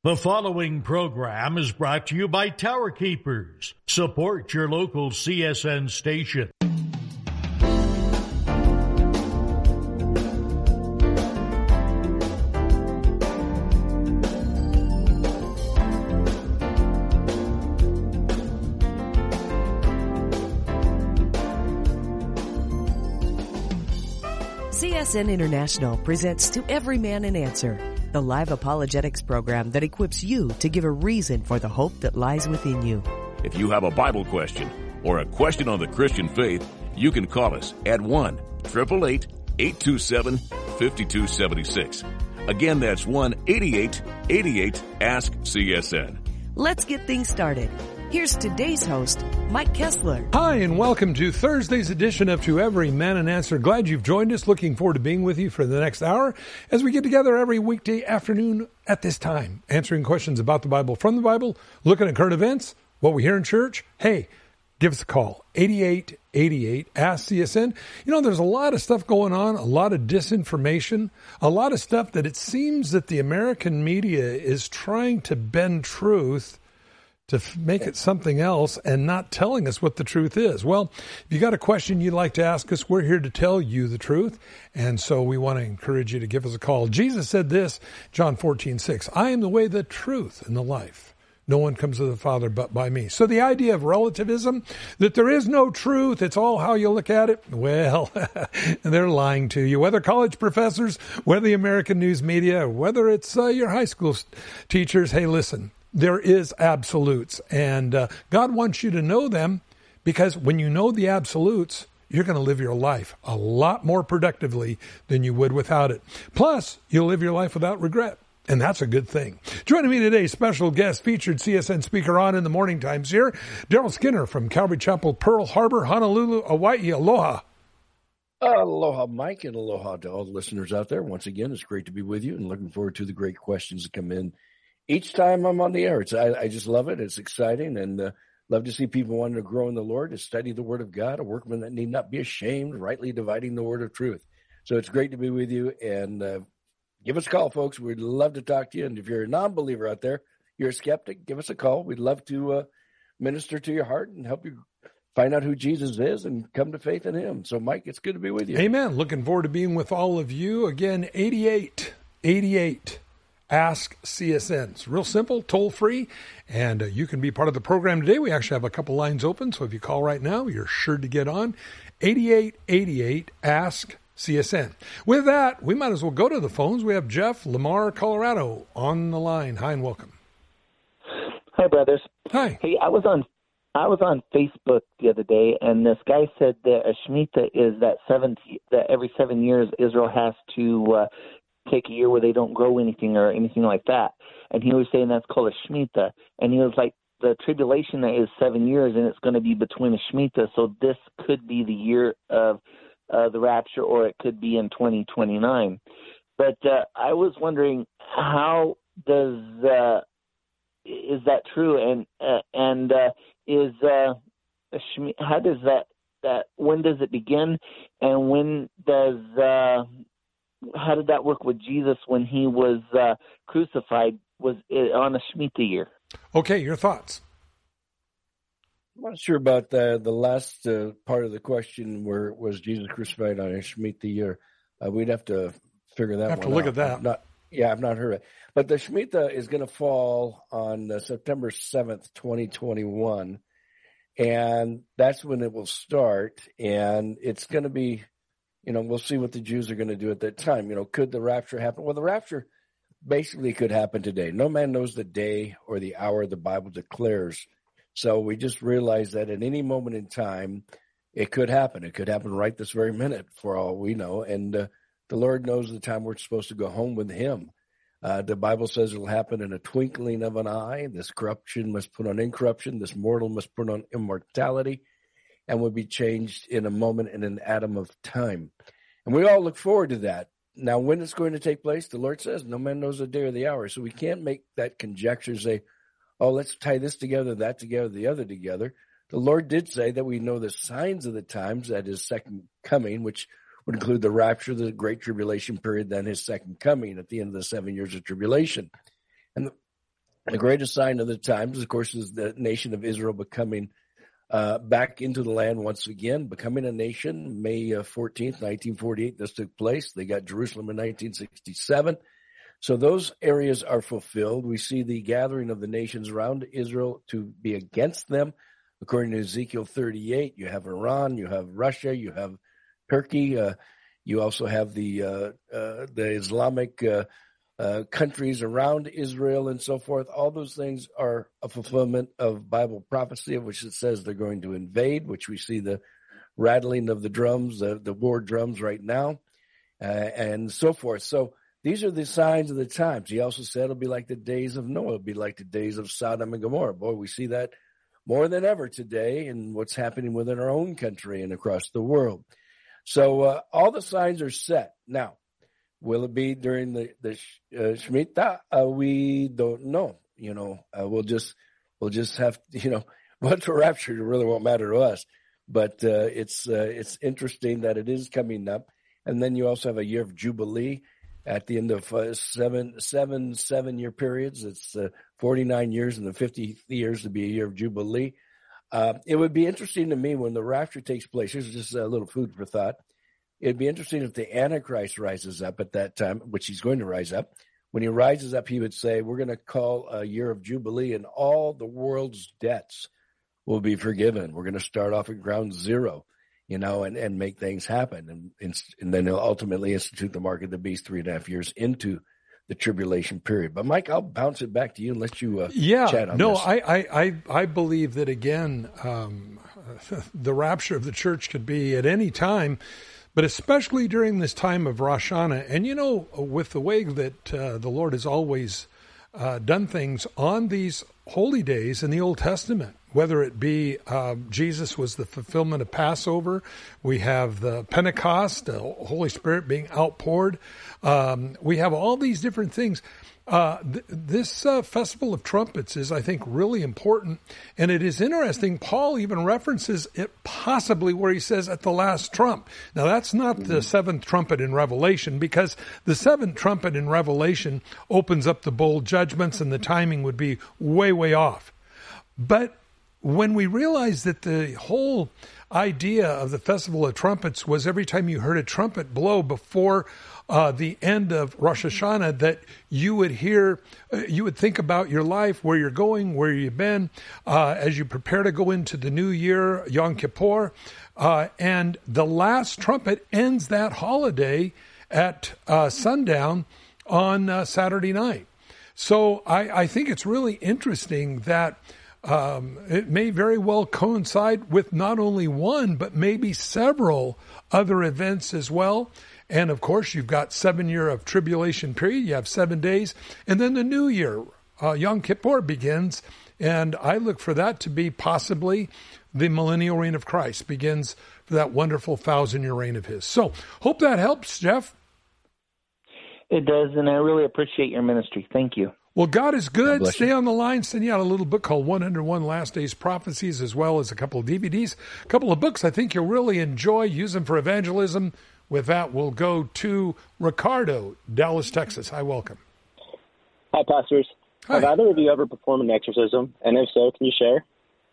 The following program is brought to you by Tower Keepers. Support your local CSN station. CSN International presents To Every Man an Answer, the live apologetics program that equips you to give a reason for the hope that lies within you. If you have a Bible question or a question on the Christian faith, you can call us at 1-888-827-5276. Again, that's 1-8888-ASK-CSN. Let's get things started. Here's today's host, Mike Kessler. Hi, and welcome to Thursday's edition of To Every Man an Answer. Glad you've joined us. Looking forward to being with you for the next hour as we get together every weekday afternoon at this time, answering questions about the Bible from the Bible, looking at current events, what we hear in church. Hey, give us a call, 8888-ASK-CSN. You know, there's a lot of stuff going on, a lot of disinformation, a lot of stuff that it seems that the American media is trying to bend truth to make it something else and not telling us what the truth is. Well, if you got a question you'd like to ask us, we're here to tell you the truth. And so we want to encourage you to give us a call. Jesus said this, John 14:6, I am the way, the truth, and the life. No one comes to the Father but by me. So the idea of relativism, that there is no truth, it's all how you look at it, well, they're lying to you. Whether college professors, whether the American news media, whether it's your high school teachers, hey, listen, there is absolutes, and God wants you to know them, because when you know the absolutes, you're going to live your life a lot more productively than you would without it. Plus, you'll live your life without regret, and that's a good thing. Joining me today, special guest, featured CSN speaker on in the morning times here, Daryl Skinner from Calvary Chapel, Pearl Harbor, Honolulu, Hawaii. Aloha. Aloha, Mike, and aloha to all the listeners out there. Once again, it's great to be with you and looking forward to the great questions that come in each time I'm on the air. I just love it. It's exciting, and love to see people wanting to grow in the Lord, to study the Word of God, a workman that need not be ashamed, rightly dividing the Word of truth. So it's great to be with you, and give us a call, folks. We'd love to talk to you. And if you're a non-believer out there, you're a skeptic, give us a call. We'd love to minister to your heart and help you find out who Jesus is and come to faith in Him. So, Mike, it's good to be with you. Amen. Looking forward to being with all of you. Again, 8888. Ask CSN. It's real simple, toll-free, and you can be part of the program today. We actually have a couple lines open, so if you call right now, you're sure to get on. 8888-ASK-CSN. With that, we might as well go to the phones. We have Jeff, Lamar, Colorado, on the line. Hi, and welcome. Hi, brothers. Hi. Hey, I was on Facebook the other day, and this guy said that a Shemitah is that every 7 years Israel has to take a year where they don't grow anything or anything like that. And he was saying that's called a Shemitah. And he was like, the tribulation is 7 years, and it's going to be between a Shemitah. So this could be the year of the rapture, or it could be in 2029. But I was wondering, how does is that true? And is how does that when does it begin? And when does how did that work with Jesus when he was crucified? Was it on a Shemitah year? Okay, your thoughts. I'm not sure about the last part of the question, where was Jesus crucified on a Shemitah year. We'd have to figure that one out. Have to look at that. I've not heard it. But the Shemitah is going to fall on September 7th, 2021, and that's when it will start, and it's going to be, we'll see what the Jews are going to do at that time. Could the rapture happen? Well, the rapture basically could happen today. No man knows the day or the hour the Bible declares. So we just realize that at any moment in time, it could happen. It could happen right this very minute, for all we know. And the Lord knows the time we're supposed to go home with Him. The Bible says it'll happen in a twinkling of an eye. This corruption must put on incorruption. This mortal must put on immortality, and will be changed in a moment, in an atom of time. And we all look forward to that. Now, when it's going to take place, the Lord says, no man knows the day or the hour. So we can't make that conjecture, say, oh, let's tie this together, that together, the other together. The Lord did say that we know the signs of the times, at His second coming, which would include the rapture, the great tribulation period, then His second coming at the end of the 7 years of tribulation. And The greatest sign of the times, of course, is the nation of Israel becoming back into the land once again, becoming a nation. May 14th, 1948, this took place. They got Jerusalem in 1967. So those areas are fulfilled. We see the gathering of the nations around Israel to be against them. According to Ezekiel 38, you have Iran, you have Russia, you have Turkey. You also have the Islamic countries around Israel and so forth. All those things are a fulfillment of Bible prophecy, of which it says they're going to invade, which we see the rattling of the drums, the war drums right now, and so forth. So these are the signs of the times. He also said it'll be like the days of Noah, it'll be like the days of Sodom and Gomorrah. Boy, we see that more than ever today in what's happening within our own country and across the world. So all the signs are set. Now, will it be during the Shemitah? We don't know. We'll just have what's the rapture really won't matter to us. But it's interesting that it is coming up. And then you also have a year of Jubilee at the end of 7-year periods. It's 49 years and the 50th years to be a year of Jubilee. It would be interesting to me when the rapture takes place. Here's just a little food for thought. It'd be interesting if the Antichrist rises up at that time, which he's going to rise up. When he rises up, he would say, we're going to call a year of Jubilee and all the world's debts will be forgiven. We're going to start off at ground zero, and make things happen. And then he'll ultimately institute the mark of the beast 3.5 years into the tribulation period. But Mike, I'll bounce it back to you and let you chat on this. I believe that, again, the rapture of the church could be at any time, but especially during this time of Rosh Hashanah. And, with the way that the Lord has always done things on these holy days in the Old Testament, whether it be Jesus was the fulfillment of Passover, we have the Pentecost, the Holy Spirit being outpoured. We have all these different things. This Festival of Trumpets is, I think, really important. And it is interesting. Paul even references it possibly where he says at the last trump. Now, that's not the seventh trumpet in Revelation, because the seventh trumpet in Revelation opens up the bowl judgments and the timing would be way, way off. But when we realized that the whole idea of the Festival of Trumpets was every time you heard a trumpet blow before the end of Rosh Hashanah, that you would hear, you would think about your life, where you're going, where you've been, as you prepare to go into the new year, Yom Kippur. And the last trumpet ends that holiday at sundown on Saturday night. So I think it's really interesting that it may very well coincide with not only one, but maybe several other events as well. And of course, you've got 7 year of tribulation period. You have 7 days. And then the new year, Yom Kippur begins. And I look for that to be possibly the millennial reign of Christ, begins for that wonderful 1,000-year reign of his. So hope that helps, Jeff. It does, and I really appreciate your ministry. Thank you. Well, God is good. Stay on the line. Send you out a little book called 101 Last Days Prophecies, as well as a couple of DVDs, a couple of books I think you'll really enjoy. Use them for evangelism. With that, we'll go to Ricardo, Dallas, Texas. Hi, welcome. Hi, pastors. Hi. Have either of you ever performed an exorcism? And if so, can you share?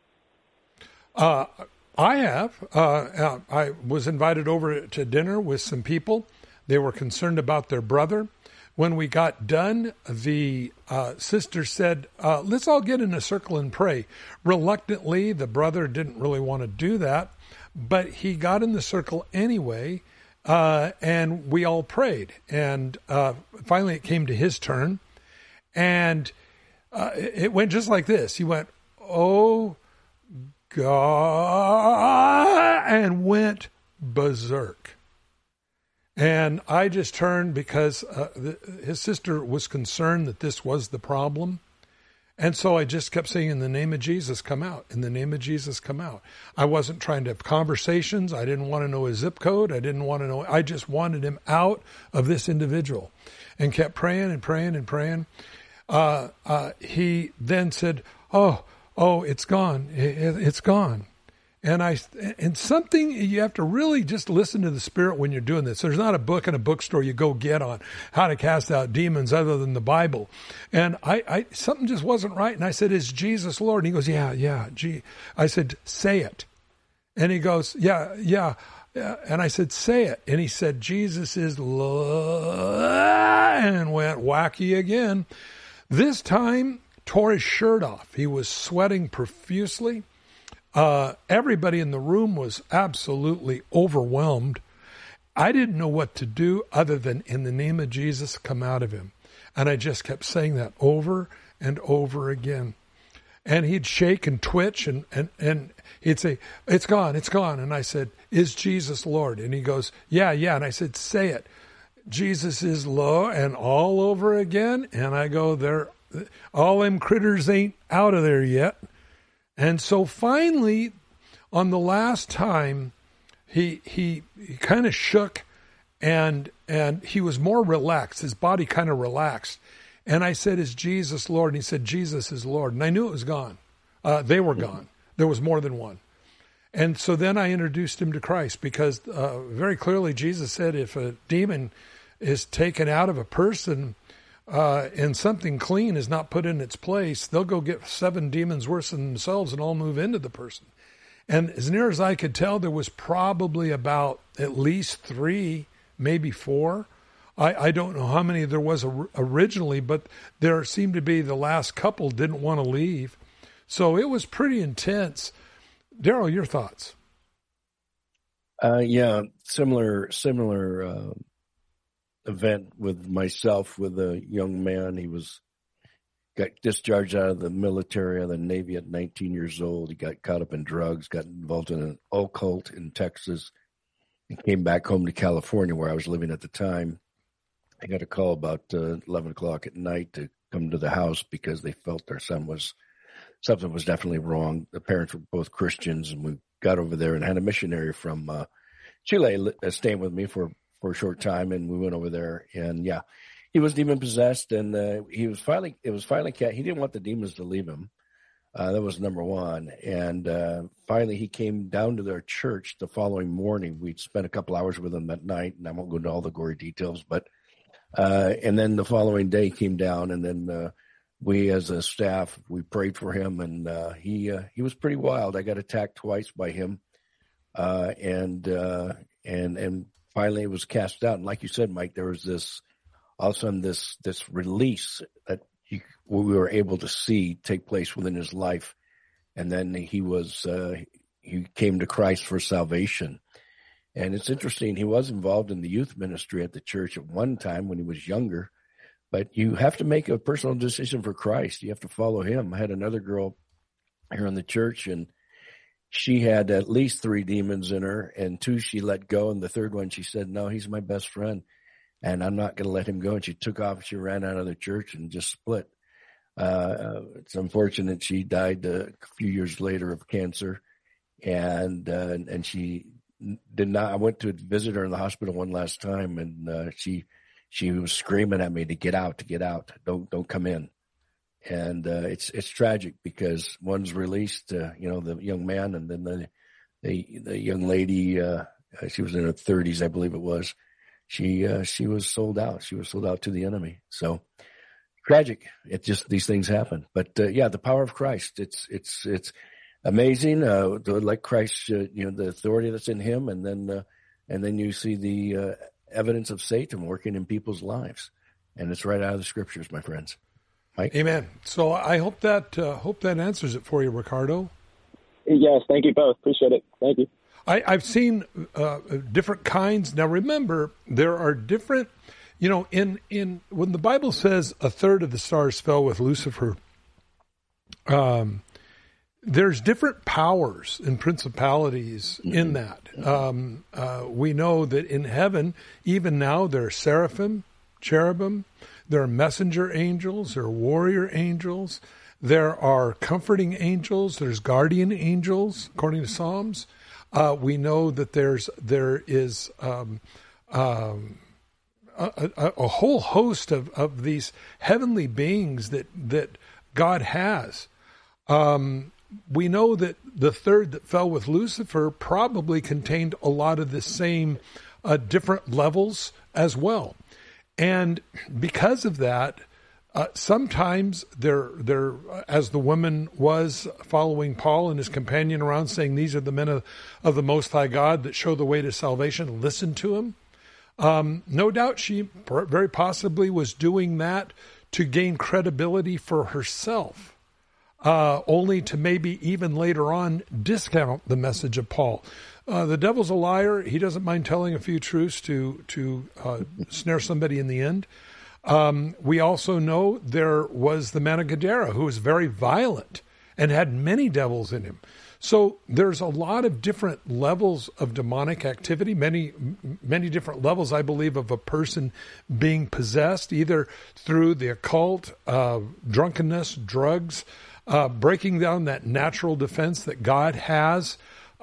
I have. I was invited over to dinner with some people. They were concerned about their brother. When we got done, the sister said, let's all get in a circle and pray. Reluctantly, the brother didn't really want to do that, but he got in the circle anyway, and we all prayed. And finally it came to his turn, and it went just like this. He went, "Oh, God," and went berserk. And I just turned because his sister was concerned that this was the problem. And so I just kept saying, in the name of Jesus, come out. In the name of Jesus, come out. I wasn't trying to have conversations. I didn't want to know his zip code. I just wanted him out of this individual, and kept praying and praying and praying. He then said, oh, it's gone. It's gone. And something, you have to really just listen to the Spirit when you're doing this. There's not a book in a bookstore you go get on how to cast out demons other than the Bible. And I something just wasn't right. And I said, is Jesus Lord? And he goes, yeah. I said, say it. And he goes, yeah. And I said, say it. And he said, Jesus is Lord, and went wacky again. This time, tore his shirt off. He was sweating profusely. Everybody in the room was absolutely overwhelmed. I didn't know what to do other than, in the name of Jesus, come out of him. And I just kept saying that over and over again. And he'd shake and twitch and he'd say, it's gone. And I said, is Jesus Lord? And he goes, yeah. And I said, say it. Jesus is Lord, and all over again. And I go, all them critters ain't out of there yet. And so finally, on the last time, he kind of shook, and he was more relaxed. His body kind of relaxed. And I said, is Jesus Lord? And he said, Jesus is Lord. And I knew it was gone. They were gone. There was more than one. And so then I introduced him to Christ, because very clearly Jesus said if a demon is taken out of a person, and something clean is not put in its place, they'll go get 7 demons worse than themselves and all move into the person. And as near as I could tell, there was probably about at least 3, maybe 4. I don't know how many there was originally, but there seemed to be the last couple didn't want to leave. So it was pretty intense. Daryl, your thoughts? Yeah, similar event with myself, with a young man. He got discharged out of the military, out of the Navy at 19 years old. He got caught up in drugs, got involved in an occult in Texas, and came back home to California, where I was living at the time. I got a call about 11 o'clock at night to come to the house because they felt their son something was definitely wrong. The parents were both Christians, and we got over there and had a missionary from Chile staying with me for a short time, and we went over there, and yeah, he was demon possessed, and it was finally he didn't want the demons to leave him. That was number one. And finally he came down to their church the following morning. We'd spent a couple hours with him that night, and I won't go into all the gory details, but and then the following day he came down, and then we as a staff, we prayed for him, and he was pretty wild. I got attacked twice by him, and finally it was cast out. And like you said, Mike, there was all of a sudden this release that we were able to see take place within his life. And then he came to Christ for salvation. And it's interesting, he was involved in the youth ministry at the church at one time when he was younger, but you have to make a personal decision for Christ. You have to follow him. I had another girl here in the church, and she had at least 3 demons in her, and 2 she let go, and the third one she said, no, he's my best friend, and I'm not going to let him go. And she took off, she ran out of the church and just split. It's unfortunate she died a few years later of cancer, and she did not. I went to visit her in the hospital one last time, and she was screaming at me to get out, don't come in. And it's tragic because one's released, the young man, and then the young lady, she was in her 30s, I believe it was. She was sold out. She was sold out to the enemy. So tragic. It just, these things happen. But the power of Christ. It's amazing. Like Christ, the authority that's in him, and then you see the evidence of Satan working in people's lives, and it's right out of the scriptures, my friends. Mike? Amen. So I hope that answers it for you, Ricardo. Yes, thank you both. Appreciate it. Thank you. I've seen different kinds. Now remember, there are different, in when the Bible says 1/3 of the stars fell with Lucifer, there's different powers and principalities in that. We know that in heaven, even now, there are seraphim, cherubim, there are messenger angels, there are warrior angels, there are comforting angels, there's guardian angels, according to Psalms. We know that there is a whole host of these heavenly beings that God has. we know that the third that fell with Lucifer probably contained a lot of the same different levels as well. And because of that, sometimes they're as the woman was following Paul and his companion around saying, these are the men of the Most High God that show the way to salvation, listen to him. No doubt she very possibly was doing that to gain credibility for herself, only to maybe even later on discount the message of Paul. The devil's a liar. He doesn't mind telling a few truths to snare somebody in the end. We also know there was the man of Gadara who was very violent and had many devils in him. So there's a lot of different levels of demonic activity, many different levels, I believe, of a person being possessed, either through the occult, drunkenness, drugs, breaking down that natural defense that God has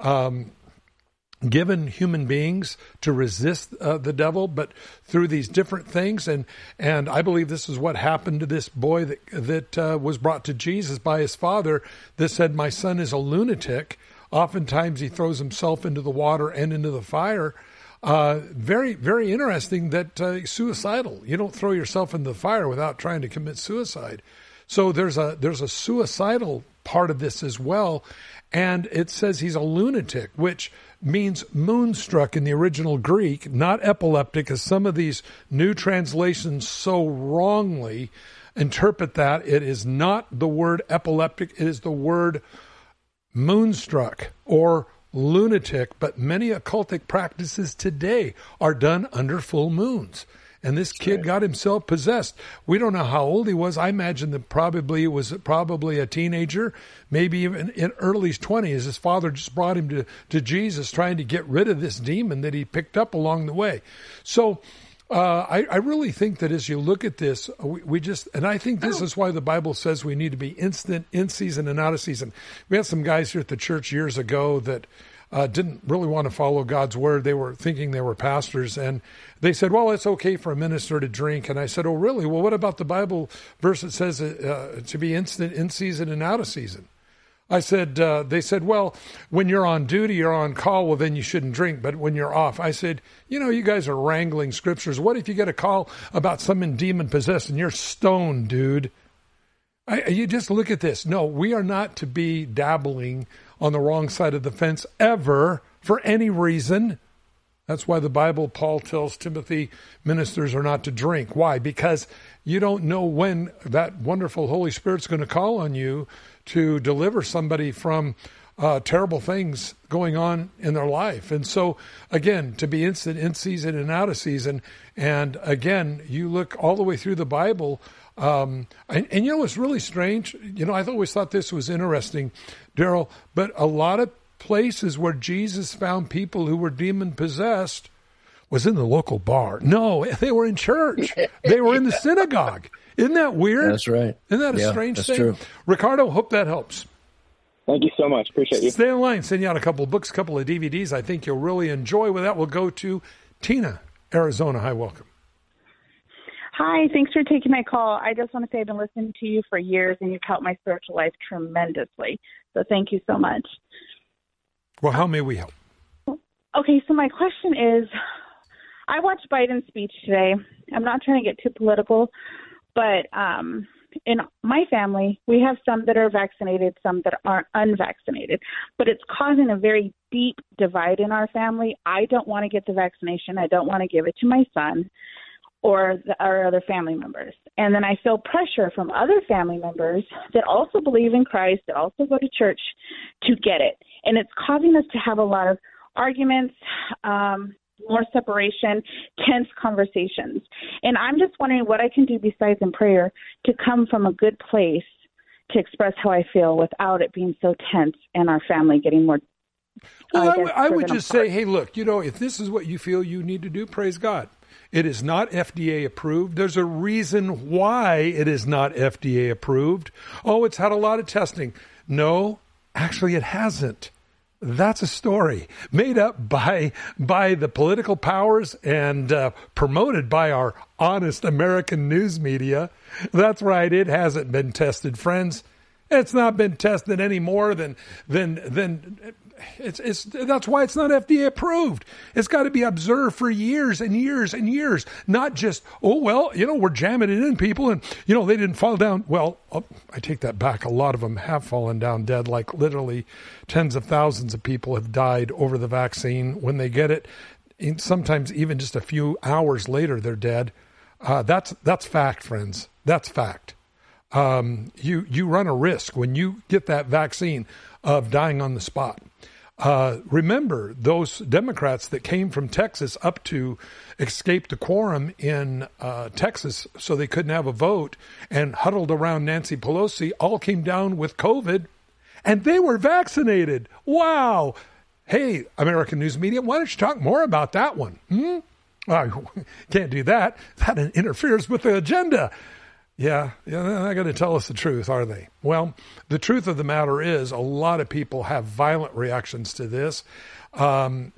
given human beings to resist the devil, but through these different things. And I believe this is what happened to this boy that was brought to Jesus by his father that said, my son is a lunatic. Oftentimes he throws himself into the water and into the fire. Very, very interesting that suicidal. You don't throw yourself into the fire without trying to commit suicide. So there's a suicidal part of this as well. And it says he's a lunatic, which means moonstruck in the original Greek, not epileptic, as some of these new translations so wrongly interpret that. It is not the word epileptic, it is the word moonstruck or lunatic. But many occultic practices today are done under full moons. And this kid got himself possessed. We don't know how old he was. I imagine that probably was a teenager, maybe even in early 20s. His father just brought him to Jesus, trying to get rid of this demon that he picked up along the way. So I really think that as you look at this, and I think this is why the Bible says we need to be instant, in season and out of season. We had some guys here at the church years ago that didn't really want to follow God's word. They were thinking they were pastors, and they said, well, it's okay for a minister to drink. And I said, oh, really? Well, what about the Bible verse that says to be instant, in season and out of season? I said, they said, well, when you're on duty, you're on call, well, then you shouldn't drink. But when you're off, I said, you guys are wrangling scriptures. What if you get a call about someone demon possessed and you're stoned, dude? You just look at this. No, we are not to be dabbling on the wrong side of the fence ever for any reason. That's why the Bible, Paul tells Timothy, ministers are not to drink. Why? Because you don't know when that wonderful Holy Spirit's going to call on you to deliver somebody from terrible things going on in their life. And so, again, to be instant, in season and out of season. And again, you look all the way through the Bible. And what's really strange? I always thought this was interesting, Daryl, but a lot of places where Jesus found people who were demon possessed was in the local bar. No, they were in church. They were in the synagogue. Isn't that weird? That's right. Isn't that a strange thing? True. Ricardo, hope that helps. Thank you so much. Appreciate you. Stay in line. Send you out a couple of books, a couple of DVDs. I think you'll really enjoy. With that, we'll go to Tina, Arizona. Hi, welcome. Hi, thanks for taking my call. I just want to say I've been listening to you for years, and you've helped my spiritual life tremendously. So thank you so much. Well, how may we help? Okay, so my question is, I watched Biden's speech today. I'm not trying to get too political, but in my family, we have some that are vaccinated, some that aren't unvaccinated. But it's causing a very deep divide in our family. I don't want to get the vaccination. I don't want to give it to my son or our other family members. And then I feel pressure from other family members that also believe in Christ, that also go to church, to get it. And it's causing us to have a lot of arguments, more separation, tense conversations. And I'm just wondering what I can do besides in prayer to come from a good place to express how I feel without it being so tense and our family getting more. Well, I would just say, hey, look, if this is what you feel you need to do, praise God. It is not FDA approved. There's a reason why it is not FDA approved. Oh, it's had a lot of testing. No, actually it hasn't. That's a story made up by the political powers and promoted by our honest American news media. That's right. It hasn't been tested, friends. It's not been tested any more than it's that's why it's not FDA approved. It's got to be observed for years and years and years, not just, we're jamming it in people and, they didn't fall down. Well, I take that back. A lot of them have fallen down dead, like literally tens of thousands of people have died over the vaccine when they get it. Sometimes even just a few hours later, they're dead. That's fact, friends. That's fact. You run a risk when you get that vaccine of dying on the spot. Remember those Democrats that came from Texas up to escape the quorum in Texas so they couldn't have a vote and huddled around Nancy Pelosi, all came down with COVID, and they were vaccinated. Wow. Hey, American news media, why don't you talk more about that one? Can't do that. That interferes with the agenda. Yeah, they're not going to tell us the truth, are they? Well, the truth of the matter is a lot of people have violent reactions to this. And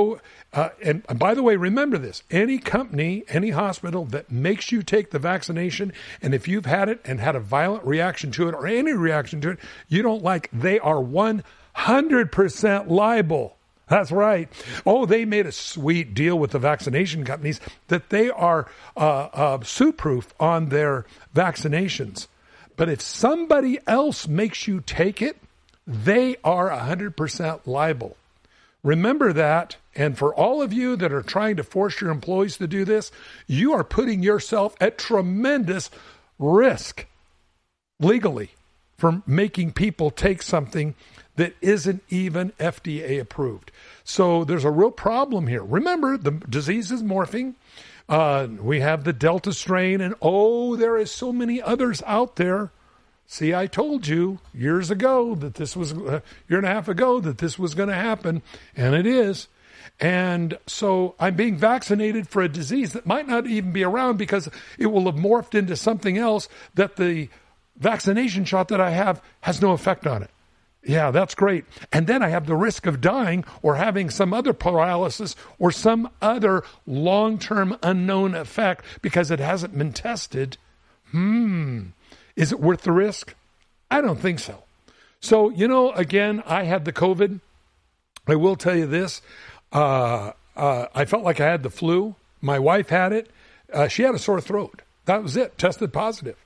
by the way, remember this. Any company, any hospital that makes you take the vaccination, and if you've had it and had a violent reaction to it or any reaction to it you don't like, they are 100% liable. That's right. Oh, they made a sweet deal with the vaccination companies that they are suit-proof on their vaccinations. But if somebody else makes you take it, they are 100% liable. Remember that. And for all of you that are trying to force your employees to do this, you are putting yourself at tremendous risk legally for making people take something that isn't even FDA approved. So there's a real problem here. Remember, the disease is morphing. We have the Delta strain, and there is so many others out there. See, I told you years ago that this was, a year and a half ago, that this was going to happen, and it is. And so I'm being vaccinated for a disease that might not even be around because it will have morphed into something else that the vaccination shot that I have has no effect on it. Yeah, that's great. And then I have the risk of dying or having some other paralysis or some other long-term unknown effect because it hasn't been tested. Is it worth the risk? I don't think so. So, again, I had the COVID. I will tell you this. I felt like I had the flu. My wife had it. She had a sore throat. That was it. Tested positive.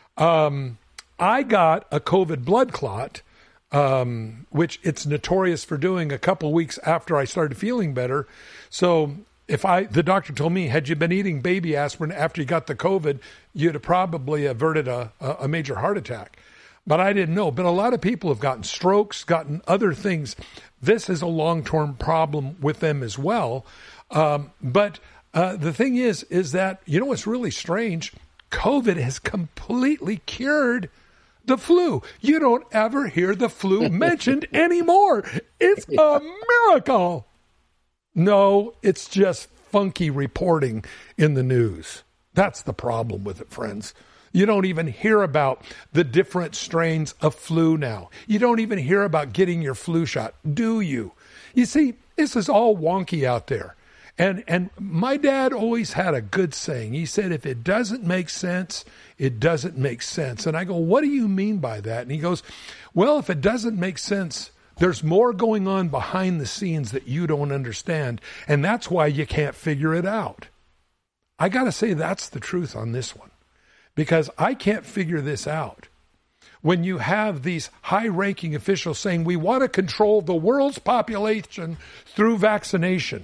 I got a COVID blood clot, which it's notorious for doing a couple weeks after I started feeling better. So the doctor told me, had you been eating baby aspirin after you got the COVID, you'd have probably averted a major heart attack. But I didn't know. But a lot of people have gotten strokes, gotten other things. This is a long-term problem with them as well. But the thing is that, what's really strange? COVID has completely cured the flu. You don't ever hear the flu mentioned anymore. It's a miracle. No, it's just funky reporting in the news. That's the problem with it, friends. You don't even hear about the different strains of flu now. You don't even hear about getting your flu shot, do you? You see, this is all wonky out there. And my dad always had a good saying. He said, if it doesn't make sense, it doesn't make sense. And I go, what do you mean by that? And he goes, well, if it doesn't make sense, there's more going on behind the scenes that you don't understand. And that's why you can't figure it out. I got to say that's the truth on this one, because I can't figure this out. When you have these high-ranking officials saying we want to control the world's population through vaccination,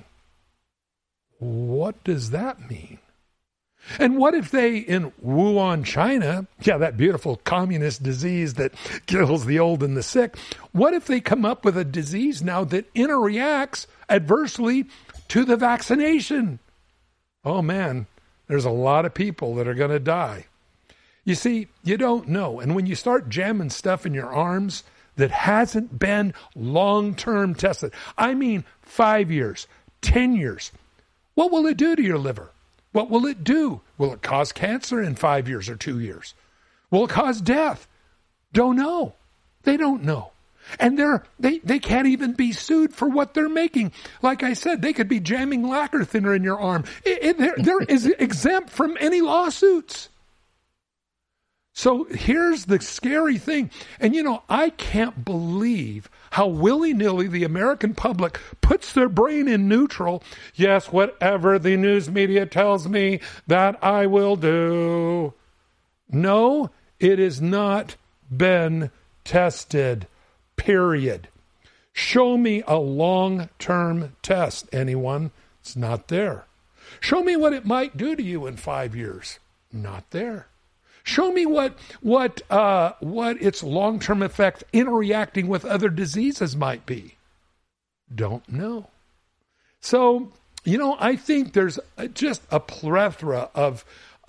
what does that mean? And what if they, in Wuhan, China, that beautiful communist disease that kills the old and the sick, what if they come up with a disease now that interacts adversely to the vaccination? Oh man, there's a lot of people that are going to die. You see, you don't know. And when you start jamming stuff in your arms that hasn't been long-term tested, I mean 5 years, 10 years, what will it do to your liver? What will it do? Will it cause cancer in 5 years or 2 years? Will it cause death? Don't know. They don't know. And they can't even be sued for what they're making. Like I said, they could be jamming lacquer thinner in your arm. They're exempt from any lawsuits. So here's the scary thing. And, I can't believe how willy-nilly the American public puts their brain in neutral. Yes, whatever the news media tells me, that I will do. No, it has not been tested, period. Show me a long-term test, anyone. It's not there. Show me what it might do to you in 5 years. Not there. Show me what its long-term effect interacting with other diseases might be. Don't know. So, I think there's just a plethora of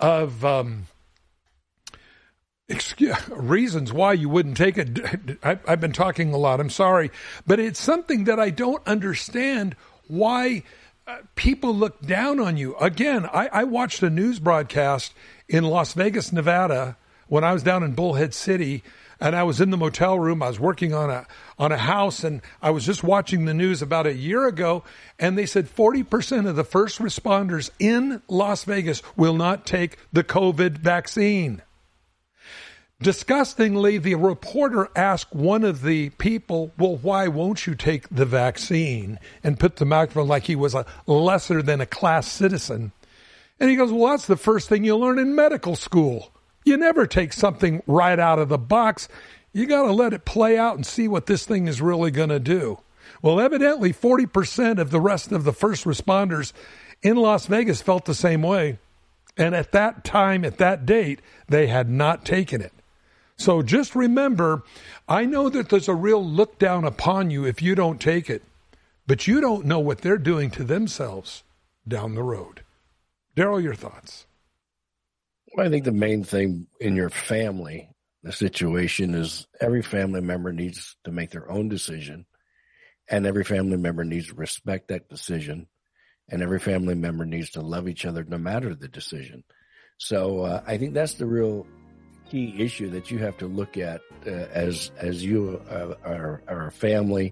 reasons why you wouldn't take it. I've been talking a lot. I'm sorry. But it's something that I don't understand why people look down on you. Again, I watched a news broadcast in Las Vegas, Nevada, when I was down in Bullhead City, and I was in the motel room. I was working on a house, and I was just watching the news about a year ago, and they said 40% of the first responders in Las Vegas will not take the COVID vaccine. Disgustingly, the reporter asked one of the people, well, why won't you take the vaccine? And put the microphone like he was a lesser than a class citizen. And he goes, well, that's the first thing you'll learn in medical school. You never take something right out of the box. You got to let it play out and see what this thing is really going to do. Well, evidently 40% of the rest of the first responders in Las Vegas felt the same way. And at that time, at that date, they had not taken it. So just remember, I know that there's a real look down upon you if you don't take it, but you don't know what they're doing to themselves down the road. Daryl, your thoughts? Well, I think the main thing in your family, the situation is every family member needs to make their own decision, and every family member needs to respect that decision, and every family member needs to love each other no matter the decision. So I think that's the real key issue that you have to look at as you are a family,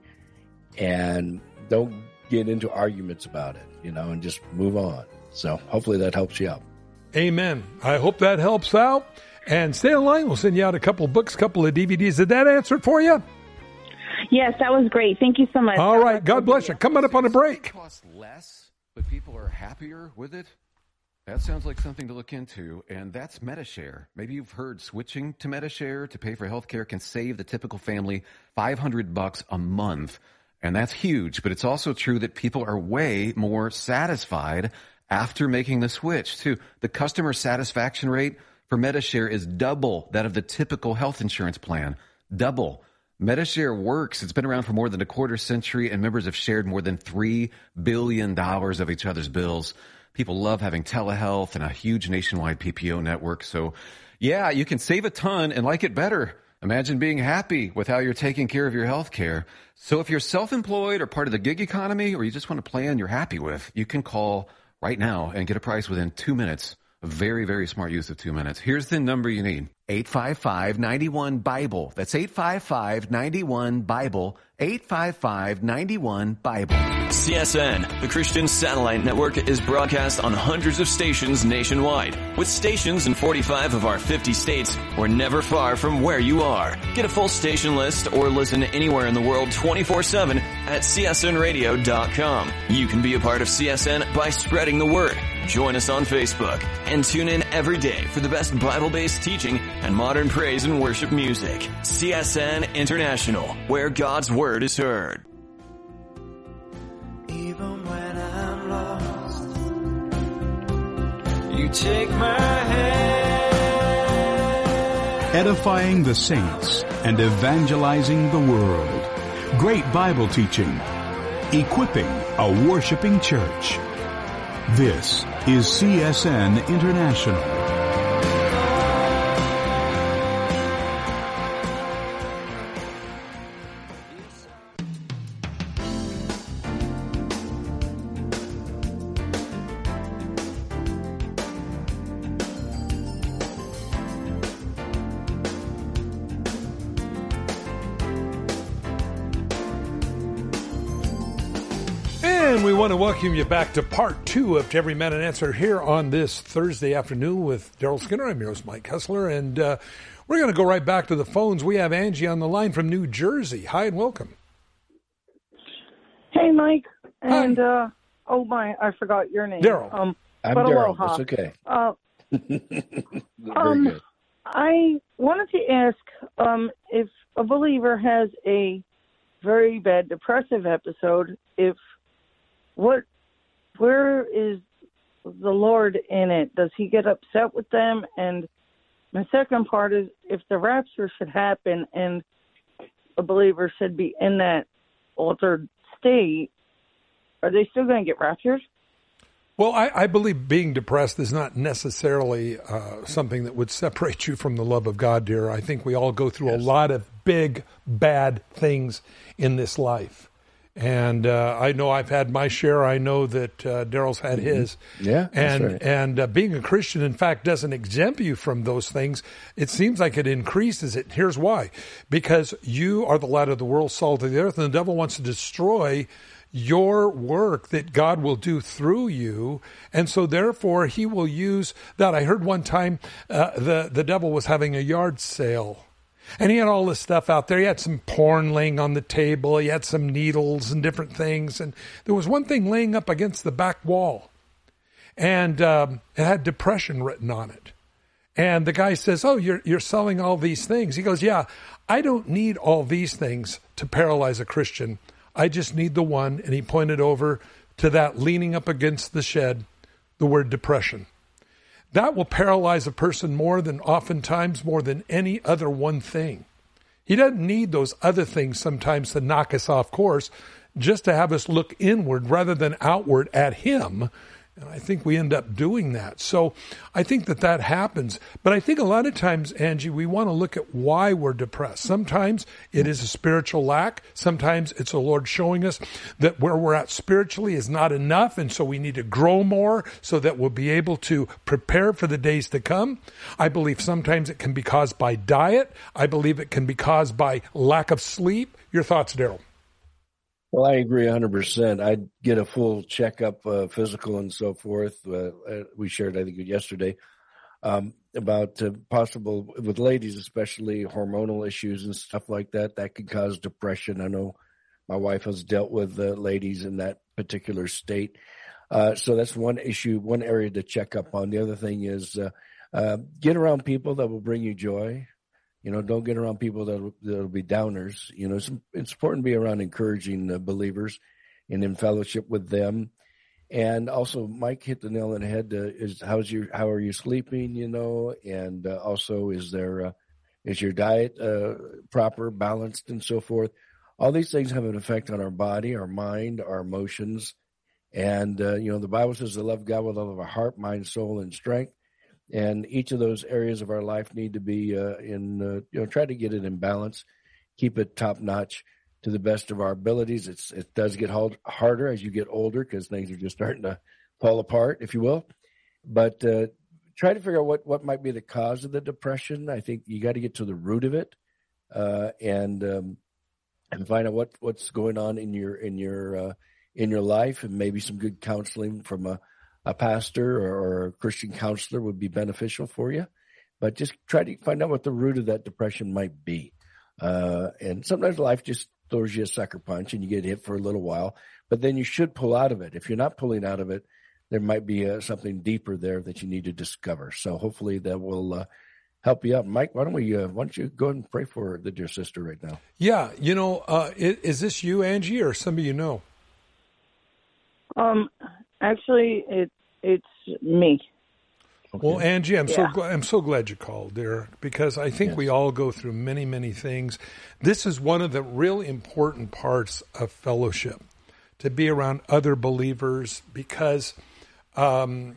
and don't get into arguments about it, and just move on. So hopefully that helps you out. Amen. I hope that helps out. And stay online. We'll send you out a couple of books, a couple of DVDs. Did that answer it for you? Yes, that was great. Thank you so much. All right. God bless you. Coming up on a break. It costs less, but people are happier with it. That sounds like something to look into, and that's MediShare. Maybe you've heard switching to MediShare to pay for health care can save the typical family $500 a month, and that's huge. But it's also true that people are way more satisfied after making the switch, too. The customer satisfaction rate for MediShare is double that of the typical health insurance plan. Double. MediShare works. It's been around for more than a quarter century, and members have shared more than $3 billion of each other's bills. People love having telehealth and a huge nationwide PPO network. So, yeah, you can save a ton and like it better. Imagine being happy with how you're taking care of your health care. So if you're self-employed or part of the gig economy, or you just want a plan you're happy with, you can call right now and get a price within 2 minutes. A very, very smart use of 2 minutes. Here's the number you need. 855-91-BIBLE. That's 855-91-BIBLE. 855-91-BIBLE. CSN, the Christian Satellite Network, is broadcast on hundreds of stations nationwide. With stations in 45 of our 50 states, we're never far from where you are. Get a full station list or listen anywhere in the world 24/7 at csnradio.com. You can be a part of CSN by spreading the word. Join us on Facebook and tune in every day for the best Bible-based teaching and modern praise and worship music. CSN International, where God's Word is heard. Even when I'm lost, you take my hand. Edifying the saints and evangelizing the world. Great Bible teaching. Equipping a worshiping church. This is CSN International. And we want to welcome you back to part 2 of To Every Man an Answer here on this Thursday afternoon with Daryl Skinner. I'm your host, Mike Kessler, and we're going to go right back to the phones. We have Angie on the line from New Jersey. Hi and welcome. Hey, Mike. And, I forgot your name. Daryl. I'm Daryl. That's okay. Very good. I wanted to ask if a believer has a very bad depressive episode, where is the Lord in it? Does he get upset with them? And my second part is, if the rapture should happen and a believer should be in that altered state, are they still going to get raptured? Well, I believe being depressed is not necessarily something that would separate you from the love of God, dear. I think we all go through a lot of big, bad things in this life. And I know I've had my share. I know that Daryl's had his. Yeah, and that's right. And being a Christian, in fact, doesn't exempt you from those things. It seems like it increases it. Here's why. Because you are the light of the world, salt of the earth, and the devil wants to destroy your work that God will do through you. And so therefore he will use that. I heard one time the devil was having a yard sale. And he had all this stuff out there. He had some porn laying on the table. He had some needles and different things. And there was one thing laying up against the back wall. And it had depression written on it. And the guy says, "Oh, you're selling all these things." He goes, "Yeah, I don't need all these things to paralyze a Christian. I just need the one." And he pointed over to that leaning up against the shed, the word depression. That will paralyze a person oftentimes more than any other one thing. He doesn't need those other things sometimes to knock us off course, just to have us look inward rather than outward at him. And I think we end up doing that. So I think that happens. But I think a lot of times, Angie, we want to look at why we're depressed. Sometimes it is a spiritual lack. Sometimes it's the Lord showing us that where we're at spiritually is not enough. And so we need to grow more so that we'll be able to prepare for the days to come. I believe sometimes it can be caused by diet. I believe it can be caused by lack of sleep. Your thoughts, Daryl? Well, I agree 100%. I'd get a full checkup, physical and so forth. We shared, I think, yesterday about possible, with ladies especially, hormonal issues and stuff like that. That could cause depression. I know my wife has dealt with ladies in that particular state. So that's one issue, one area to check up on. The other thing is get around people that will bring you joy. Don't get around people that'll be downers. It's important to be around encouraging believers and in fellowship with them. And also, Mike hit the nail on the head. How are you sleeping? And also, is your diet proper, balanced, and so forth? All these things have an effect on our body, our mind, our emotions. And the Bible says to love God with all of our heart, mind, soul, and strength. And each of those areas of our life need to be try to get it in balance, keep it top notch to the best of our abilities. It does get harder as you get older because things are just starting to fall apart, if you will. But try to figure out what might be the cause of the depression. I think you got to get to the root of it, and find out what's going on in your life, and maybe some good counseling from a pastor or a Christian counselor would be beneficial for you. But just try to find out what the root of that depression might be. And sometimes life just throws you a sucker punch and you get hit for a little while, but then you should pull out of it. If you're not pulling out of it, there might be something deeper there that you need to discover. So hopefully that will help you out. Mike, why don't you go ahead and pray for the dear sister right now? Yeah. Is this you, Angie, or somebody you know? Actually, it's me. Okay. Well, Angie, I'm so glad you called, dear, because I think we all go through many, many things. This is one of the real important parts of fellowship, to be around other believers, because, none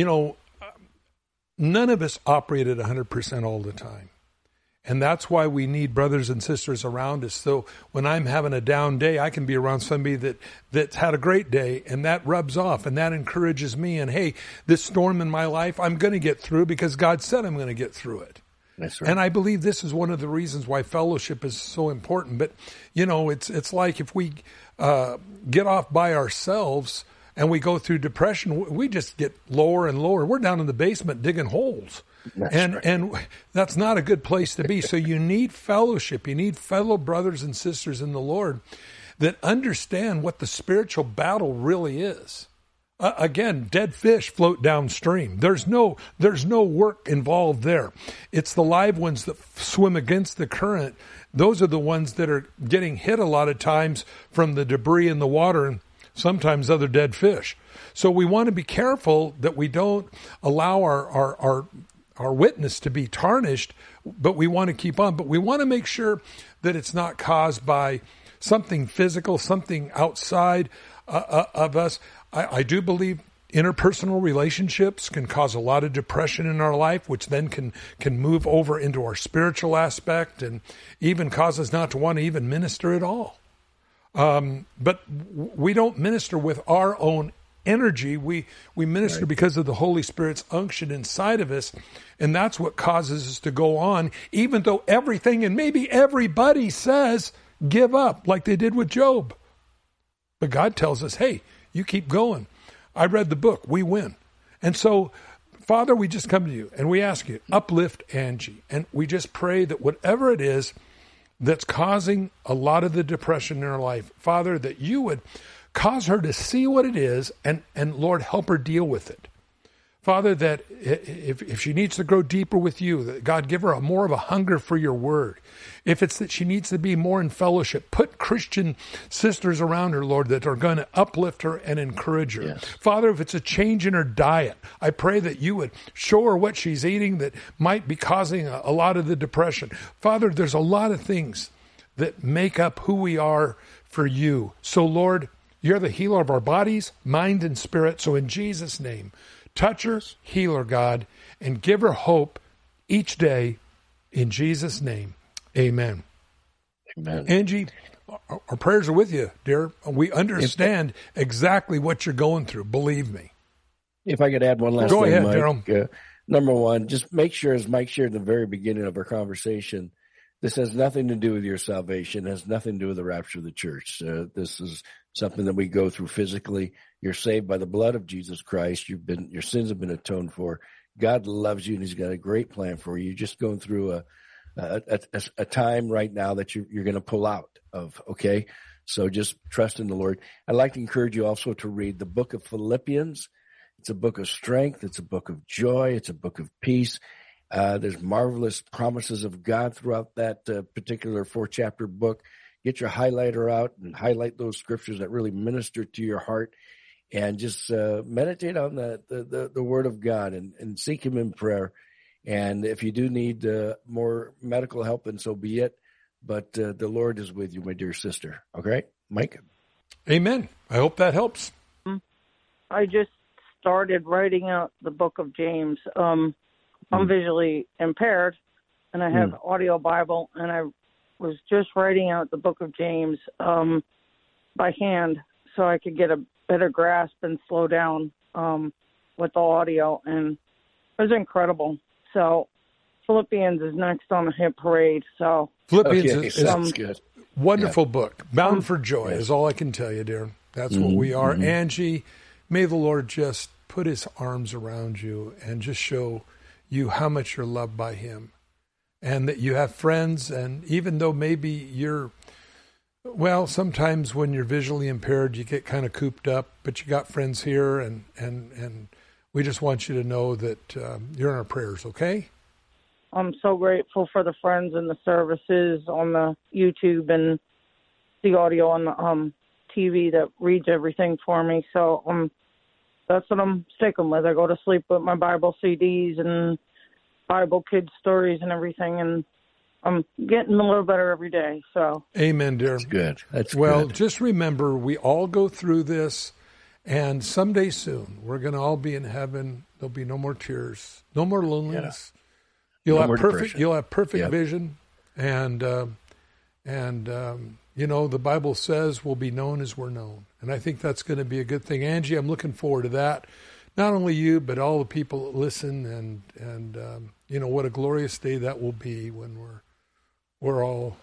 of us operate at 100% all the time. And that's why we need brothers and sisters around us. So when I'm having a down day, I can be around somebody that's had a great day, and that rubs off, and that encourages me. And hey, this storm in my life, I'm going to get through because God said I'm going to get through it. That's right. And I believe this is one of the reasons why fellowship is so important. But, it's like if we get off by ourselves and we go through depression, we just get lower and lower. We're down in the basement digging holes. And that's not a good place to be. So you need fellowship. You need fellow brothers and sisters in the Lord that understand what the spiritual battle really is. Again, dead fish float downstream. There's no work involved there. It's the live ones that swim against the current. Those are the ones that are getting hit a lot of times from the debris in the water and sometimes other dead fish. So we want to be careful that we don't allow our witness to be tarnished, but we want to keep on. But we want to make sure that it's not caused by something physical, something outside of us. I do believe interpersonal relationships can cause a lot of depression in our life, which then can move over into our spiritual aspect and even cause us not to want to even minister at all. But we don't minister with our own energy. We minister because of the Holy Spirit's unction inside of us, and that's what causes us to go on, even though everything and maybe everybody says give up, like they did with Job. But God tells us, hey, you keep going. I read the book. We win. And so, Father, we just come to you and we ask you, uplift Angie. And we just pray that whatever it is that's causing a lot of the depression in her life, Father, that you would cause her to see what it is and Lord, help her deal with it. Father, that if she needs to grow deeper with you, that God, give her more of a hunger for your word. If it's that she needs to be more in fellowship, put Christian sisters around her, Lord, that are going to uplift her and encourage her. Yes. Father, if it's a change in her diet, I pray that you would show her what she's eating that might be causing a lot of the depression. Father, there's a lot of things that make up who we are for you. So, Lord, you're the healer of our bodies, mind, and spirit. So in Jesus' name, touch her, heal her, God, and give her hope each day. In Jesus' name, amen. Amen. Angie, our prayers are with you, dear. We understand exactly what you're going through. Believe me. If I could add one last Go thing, ahead, Mike. Daryl. Number one, just make sure, as Mike shared in the very beginning of our conversation, this has nothing to do with your salvation. It has nothing to do with the rapture of the church. This is something that we go through physically. You're saved by the blood of Jesus Christ. Your sins have been atoned for. God loves you, and He's got a great plan for you. You're just going through a time right now that you're going to pull out of. Okay, so just trust in the Lord. I'd like to encourage you also to read the book of Philippians. It's a book of strength. It's a book of joy. It's a book of peace. There's marvelous promises of God throughout that particular 4-chapter book. Get your highlighter out and highlight those scriptures that really minister to your heart, and just meditate on the Word of God and seek Him in prayer. And if you do need more medical help, then so be it. But the Lord is with you, my dear sister. Okay, Mike? Amen. I hope that helps. I just started writing out the book of James. I'm visually impaired, and I have audio Bible, and I was just writing out the book of James by hand so I could get a better grasp and slow down with the audio, and it was incredible. So Philippians is next on the hit parade. So Philippians is good. Wonderful book. Bound for joy is all I can tell you, dear. That's what we are. Angie, may the Lord just put His arms around you and just show you how much you're loved by Him, and that you have friends. And even though maybe sometimes when you're visually impaired, you get kind of cooped up, but you got friends here, and we just want you to know that you're in our prayers, okay? I'm so grateful for the friends and the services on the YouTube and the audio on the TV that reads everything for me. So that's what I'm sticking with. I go to sleep with my Bible CDs and Bible kids stories and everything, and I'm getting a little better every day. So amen, dear. That's good. That's well, good. Just remember, we all go through this, and someday soon we're going to all be in heaven. There'll be no more tears, no more loneliness. Yeah. You'll have perfect vision, and the Bible says we'll be known as we're known, and I think that's going to be a good thing. Angie, I'm looking forward to that. Not only you, but all the people that listen, and what a glorious day that will be when we're all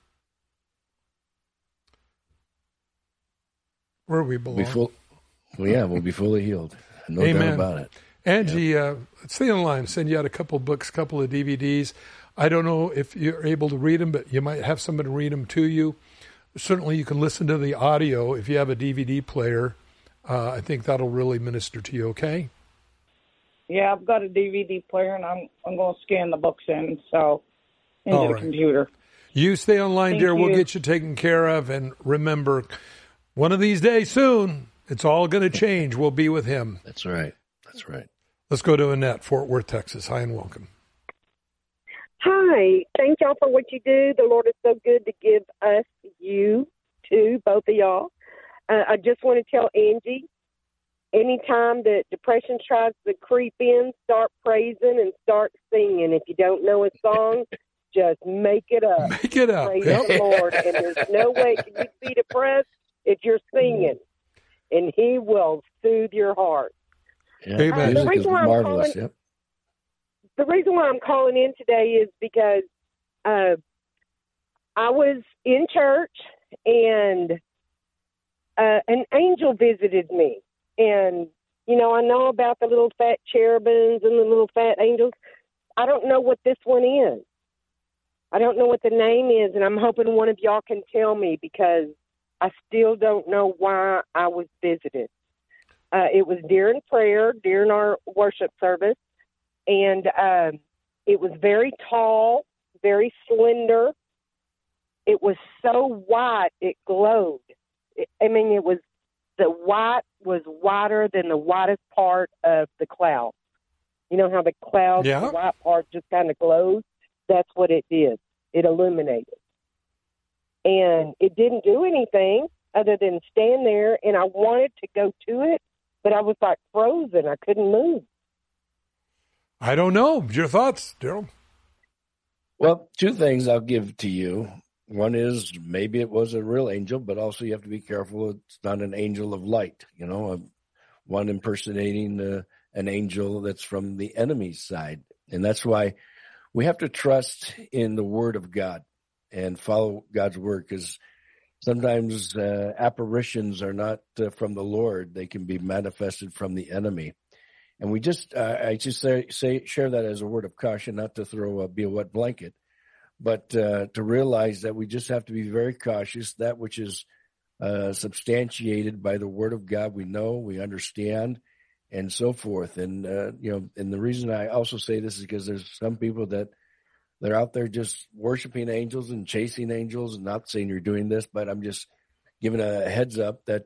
where we belong. We'll be fully healed. No Amen. doubt about it. Angie, stay on the line. Send you out a couple of books, a couple of DVDs. I don't know if you're able to read them, but you might have somebody read them to you. Certainly you can listen to the audio if you have a DVD player. I think that'll really minister to you, okay? Yeah, I've got a DVD player, and I'm going to scan the books into All the right. computer. You stay online, Thank dear. you. We'll get you taken care of. And remember, one of these days soon, it's all going to change. We'll be with him. That's right. Let's go to Annette, Fort Worth, Texas. Hi and welcome. Hi. Thank y'all for what you do. The Lord is so good to give us you, too, both of y'all. I just want to tell Angie, anytime that depression tries to creep in, start praising and start singing. If you don't know a song, just make it up. Make it up. Praise the Lord. And there's no way can you be depressed if you're singing. And he will soothe your heart. Yeah, Amen. music is marvelous. Yep. The reason why I'm calling in today is because I was in church and an angel visited me. And, I know about the little fat cherubims and the little fat angels. I don't know what this one is. I don't know what the name is, and I'm hoping one of y'all can tell me because I still don't know why I was visited. It was during prayer, during our worship service, and it was very tall, very slender. It was so white, it glowed. The white was whiter than the whitest part of the cloud. You know how the cloud, the white part just kind of glows? That's what it did. It illuminated. And it didn't do anything other than stand there, and I wanted to go to it, but I was like frozen. I couldn't move. I don't know. Your thoughts, Daryl? Well, two things I'll give to you. One is maybe it was a real angel, but also you have to be careful it's not an angel of light, one impersonating an angel that's from the enemy's side. And that's why we have to trust in the Word of God and follow God's Word, because sometimes apparitions are not from the Lord. They can be manifested from the enemy. And I just share that as a word of caution, not to be a wet blanket, but to realize that we just have to be very cautious. That which is substantiated by the Word of God, we know, we understand, and so forth. And and the reason I also say this is because there's some people that they're out there just worshiping angels and chasing angels. And not saying you're doing this, but I'm just giving a heads up that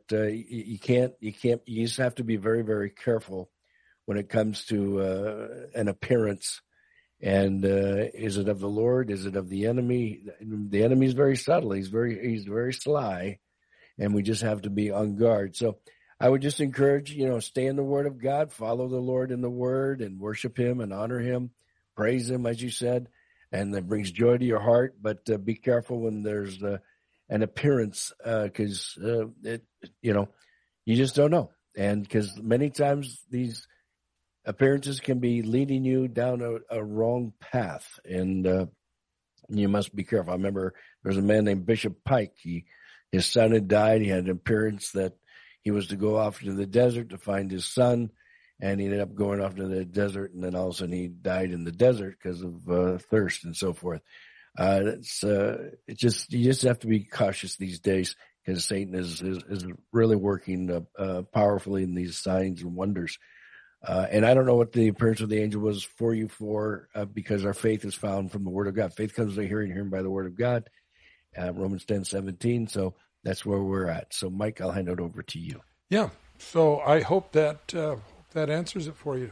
you just have to be very, very careful when it comes to an appearance. And is it of the Lord? Is it of the enemy? The enemy is very subtle. He's very sly, and we just have to be on guard. So I would just encourage, stay in the Word of God, follow the Lord in the Word, and worship Him and honor Him, praise Him, as you said, and that brings joy to your heart. But be careful when there's an appearance, because you just don't know, and because many times these appearances can be leading you down a wrong path, and you must be careful. I remember there was a man named Bishop Pike. His son had died. He had an appearance that he was to go off to the desert to find his son, and he ended up going off to the desert, and then all of a sudden he died in the desert because of thirst and so forth. You just have to be cautious these days, because Satan is really working powerfully in these signs and wonders. And I don't know what the appearance of the angel was for you because our faith is found from the Word of God. Faith comes by hearing by the Word of God, Romans 10:17. So that's where we're at. So, Mike, I'll hand it over to you. Yeah. So I hope that that answers it for you.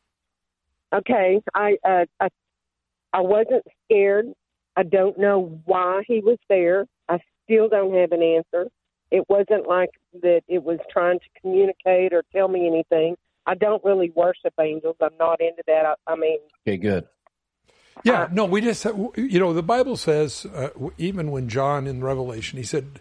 Okay. I wasn't scared. I don't know why he was there. I still don't have an answer. It wasn't like that it was trying to communicate or tell me anything. I don't really worship angels. I'm not into that. Okay, good. Yeah, no, we just, the Bible says, even when John in Revelation, he said,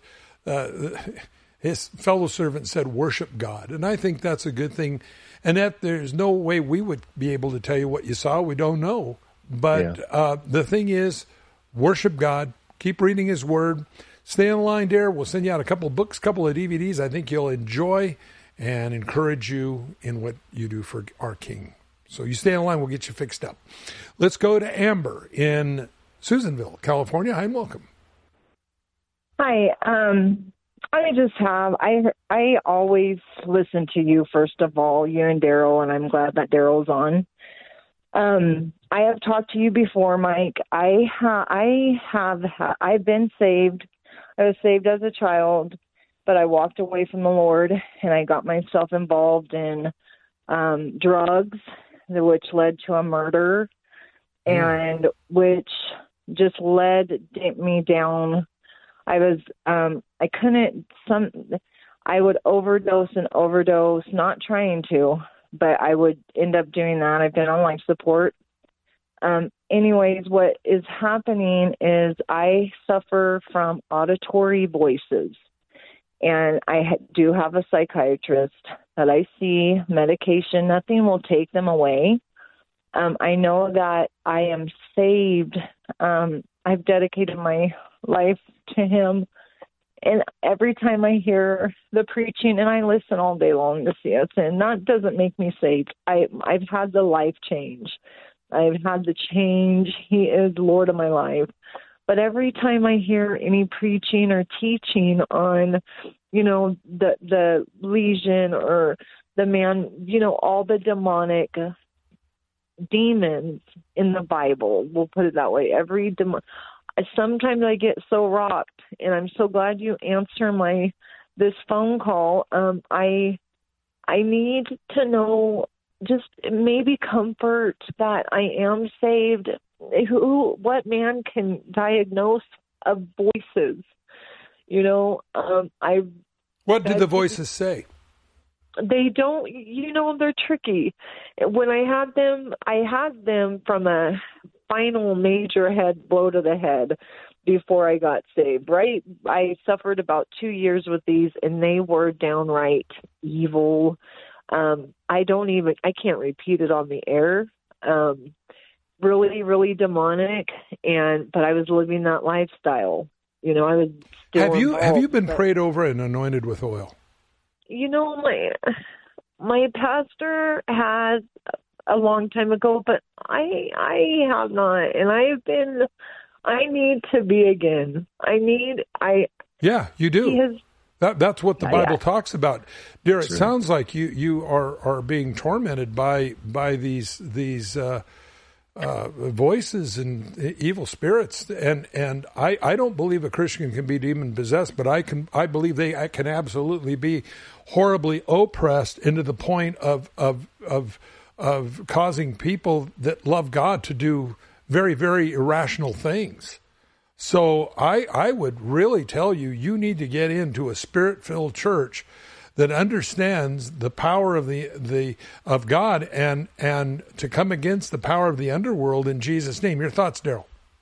his fellow servant said, worship God. And I think that's a good thing. And that there's no way we would be able to tell you what you saw. We don't know. the thing is, worship God, keep reading His Word, stay on the line, Dare. We'll send you out a couple of books, couple of DVDs I think you'll enjoy and encourage you in what you do for our King. So you stay on the line, we'll get you fixed up. Let's go to Amber in Susanville, California. Hi and welcome. Hi. I always listen to you, first of all, you and Daryl, and I'm glad that Daryl's on. I have talked to you before, Mike. I've been saved. I was saved as a child, but I walked away from the Lord, and I got myself involved in drugs, which led to a murder, and which just led me down. I would overdose, not trying to, but I would end up doing that. I've been on life support. Anyways, what is happening is I suffer from auditory voices, and I do have a psychiatrist that I see. Medication, nothing will take them away. I know that I am saved. I've dedicated my life to Him, and every time I hear the preaching, and I listen all day long to CSN, that doesn't make me saved. I've had the life change. I've had the change. He is Lord of my life. But every time I hear any preaching or teaching on, the legion or the man, all the demonic demons in the Bible, we'll put it that way, sometimes I get so rocked, and I'm so glad you answer this phone call. I need to know, just maybe comfort that I am saved. What man can diagnose of voices? What did the voices say? They don't, they're tricky. When I had them from a final major head blow to the head before I got saved, right? I suffered about 2 years with these, and they were downright evil. I can't repeat it on the air. Really, really demonic. But I was living that lifestyle. I was still Have you been prayed over and anointed with oil? My pastor has a long time ago, but I have not, and I need to be again. Yeah, you do. That's what the Bible talks about. Dear, it sounds like you are being tormented by these voices and evil spirits, and I don't believe a Christian can be demon possessed, but I believe they can absolutely be horribly oppressed into the point of causing people that love God to do very, very irrational things. So I would really tell you, you need to get into a Spirit-filled church that understands the power of God and to come against the power of the underworld in Jesus' name. Your thoughts, Daryl?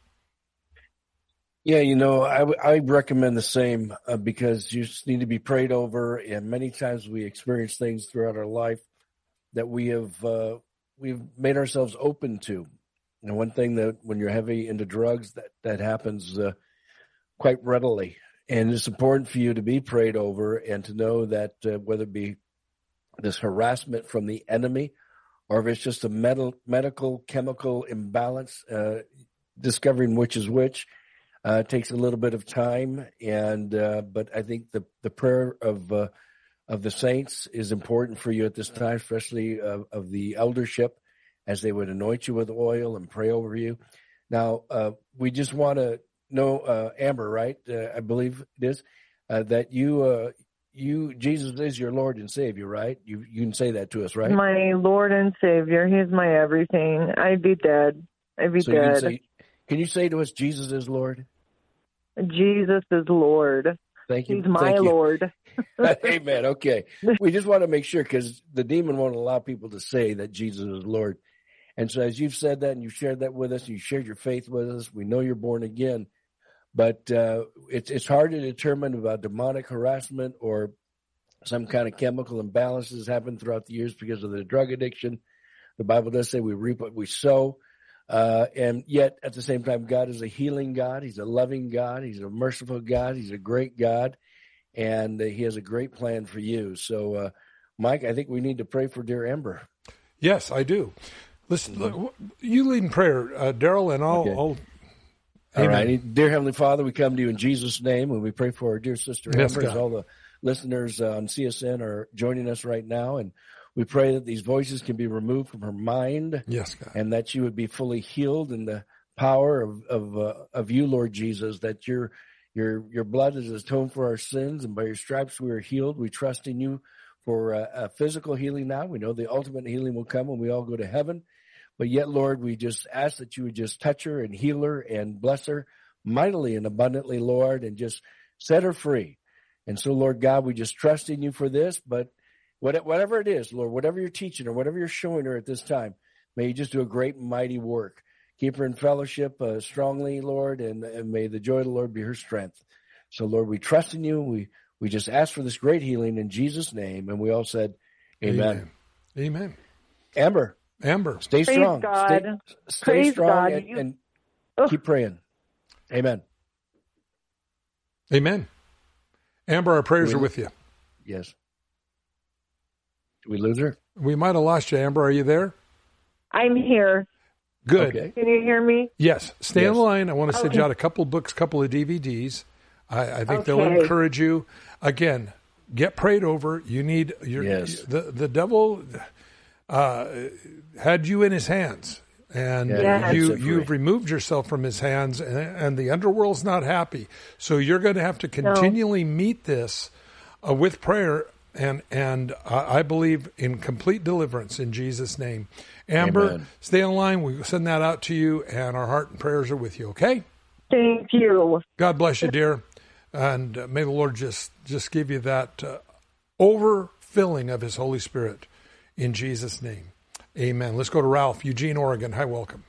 Yeah, I recommend the same because you just need to be prayed over, and many times we experience things throughout our life that we've made ourselves open to. And one thing that when you're heavy into drugs, that happens quite readily. And it's important for you to be prayed over and to know that whether it be this harassment from the enemy or if it's just a medical chemical imbalance, discovering which is which takes a little bit of time. But I think the prayer of the saints is important for you at this time, especially of the eldership, as they would anoint you with oil and pray over you. Now, we just want to know, Amber, right? I believe it is, that Jesus is your Lord and Savior, right? You can say that to us, right? My Lord and Savior. He's my everything. I'd be dead. Dead. Can you say to us, Jesus is Lord? Jesus is Lord. Thank you. He's my Lord. Amen. Okay. We just want to make sure, because the demon won't allow people to say that Jesus is Lord. And so as you've said that and you've shared that with us, and you shared your faith with us, we know you're born again. But it's hard to determine about demonic harassment or some kind of chemical imbalances happen throughout the years because of the drug addiction. The Bible does say we reap what we sow. And yet at the same time, God is a healing God. He's a loving God. He's a merciful God. He's a great God. And he has a great plan for you. So, Mike, I think we need to pray for dear Amber. Yes, I do. Listen, look, you lead in prayer, Daryl, and I'll All right. Dear Heavenly Father, we come to you in Jesus' name, and we pray for our dear sister Amber, as all the listeners on CSN are joining us right now. And we pray that these voices can be removed from her mind. Yes, God. And that she would be fully healed in the power of you, Lord Jesus, that your blood is atoned for our sins, and by your stripes we are healed. We trust in you for a physical healing now. We know the ultimate healing will come when we all go to heaven. But yet, Lord, we just ask that you would just touch her and heal her and bless her mightily and abundantly, Lord, and just set her free. And so, Lord God, we just trust in you for this. But whatever it is, Lord, whatever you're teaching her, whatever you're showing her at this time, may you just do a great and mighty work. Keep her in fellowship strongly, Lord, and may the joy of the Lord be her strength. So, Lord, we trust in you. We just ask for this great healing in Jesus' name. And we all said, amen. Amen. Amber, stay strong. God. Stay strong God. and keep praying. Amen. Amen. Amber, our prayers are with you. Yes. Did we lose her? We might have lost you, Amber. Are you there? I'm here. Good. Okay. Can you hear me? Yes. Stay on the line. I want to send you out a couple of books, couple of DVDs. I think they'll encourage you. Again, get prayed over. You need the devil had you in his hands, and you've removed yourself from his hands, and the underworld's not happy. So you're going to have to continually meet this with prayer, and I believe in complete deliverance in Jesus' name. Amber, Amen. Stay on the line. We send that out to you, and our heart and prayers are with you. Okay? Thank you. God bless you, dear, and may the Lord just give you that overfilling of His Holy Spirit in Jesus' name. Amen. Let's go to Ralph, Eugene, Oregon. Hi, welcome.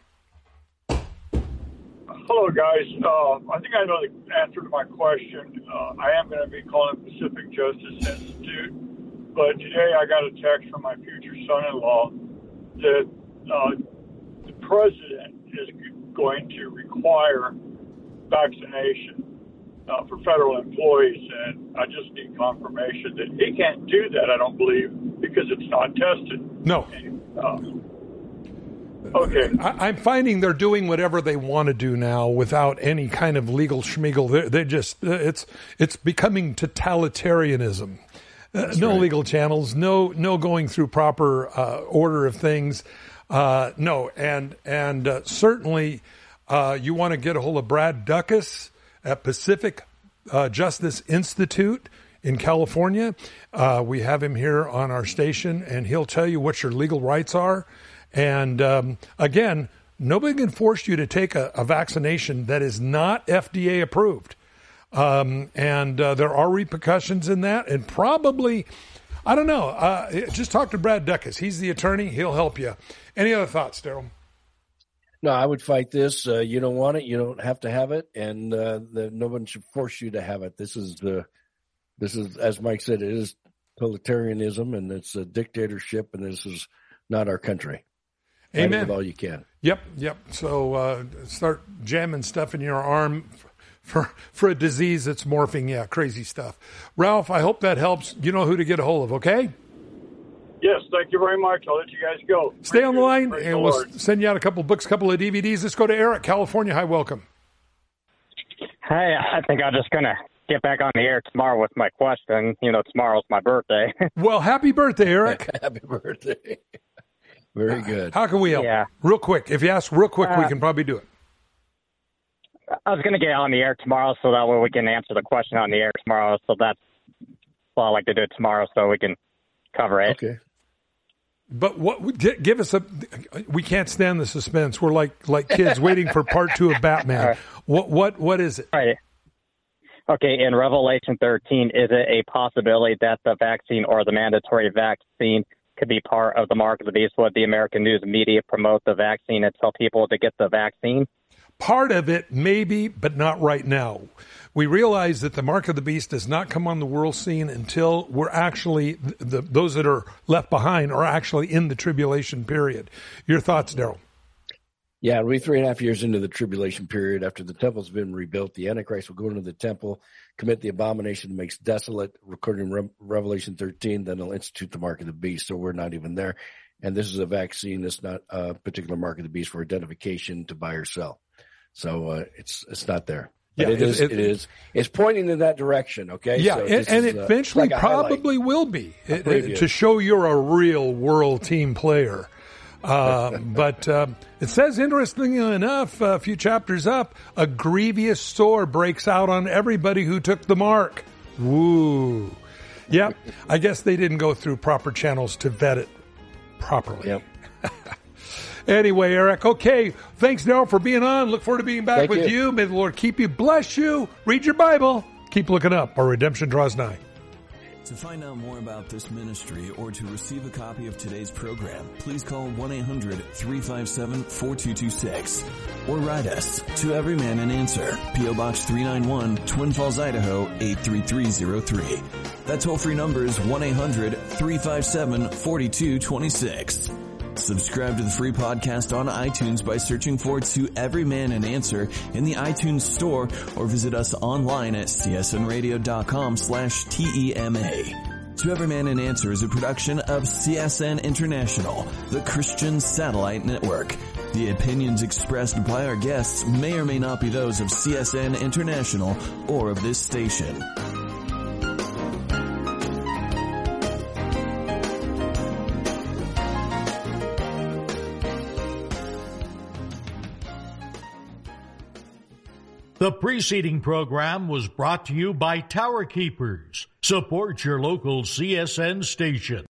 Hello, guys. I think I know the answer to my question. I am going to be calling Pacific Justice Institute, but today I got a text from my future son-in-law that the president is going to require vaccination for federal employees, and I just need confirmation that he can't do that, I don't believe, because it's not tested. No. Okay. I'm finding they're doing whatever they want to do now without any kind of legal schmiegel. They're just it's becoming totalitarianism. No legal channels, no going through proper order of things. No, and certainly you want to get a hold of Brad Duckus at Pacific Justice Institute in California. We have him here on our station, and he'll tell you what your legal rights are. And again, nobody can force you to take a vaccination that is not FDA approved. And there are repercussions in that. And probably, I don't know, just talk to Brad Duckus. He's the attorney. He'll help you. Any other thoughts, Daryl? No, I would fight this. You don't want it. You don't have to have it. And no one should force you to have it. This is, as Mike said, it is totalitarianism, and it's a dictatorship, and this is not our country. Amen. With all you can. Yep. So start jamming stuff in your arm for a disease that's morphing. Yeah, crazy stuff. Ralph, I hope that helps. You know who to get a hold of, okay? Yes, thank you very much. I'll let you guys go. Stay on the line, and we'll send you out a couple of books, couple of DVDs. Let's go to Eric, California. Hi, welcome. Hey, I think I'm just going to get back on the air tomorrow with my question. You know, tomorrow's my birthday. Well, happy birthday, Eric. Happy birthday. Very good. How can we help? Yeah. Real quick. If you ask real quick, we can probably do it. I was going to get on the air tomorrow so that way we can answer the question on the air tomorrow. So that's well, I like to do it tomorrow so we can cover it. Okay. But give us we can't stand the suspense. We're like kids waiting for part 2 of Batman. Right. What is it? Right. Okay, in Revelation 13, is it a possibility that the vaccine or the mandatory vaccine could be part of the mark of the beast? Would the American news media promote the vaccine and tell people to get the vaccine? Part of it, maybe, but not right now. We realize that the mark of the beast does not come on the world scene until we're actually, those that are left behind are actually in the tribulation period. Your thoughts, Daryl? Yeah, it'll be 3.5 years into the tribulation period. After the temple's been rebuilt, the Antichrist will go into the temple, commit the abomination that makes desolate, according to Revelation 13, then he'll institute the mark of the beast. So we're not even there. And this is a vaccine. It's not a particular mark of the beast for identification to buy or sell. So it's not there. But Yeah, it's pointing in that direction, okay? Yeah, so and it eventually like probably will be to show you're a real world team player. But it says, interestingly enough, a few chapters up, a grievous sore breaks out on everybody who took the mark. Woo. Yeah, I guess they didn't go through proper channels to vet it properly. Yep. Anyway, Eric, okay. Thanks, Daryl, for being on. Look forward to being back Thank with you. you. May the Lord keep you, bless you. Read your Bible. Keep looking up. Our redemption draws nigh. To find out more about this ministry or to receive a copy of today's program, please call 1-800-357-4226 or write us to Every Man an Answer, P.O. Box 391, Twin Falls, Idaho 83303. That toll-free number is 1-800-357-4226. Subscribe to the free podcast on iTunes by searching for To Every Man an Answer in the iTunes store or visit us online at csnradio.com/TEMA. To Every Man an Answer is a production of CSN International, the Christian Satellite Network. The opinions expressed by our guests may or may not be those of CSN International or of this station. The preceding program was brought to you by Tower Keepers. Support your local CSN station.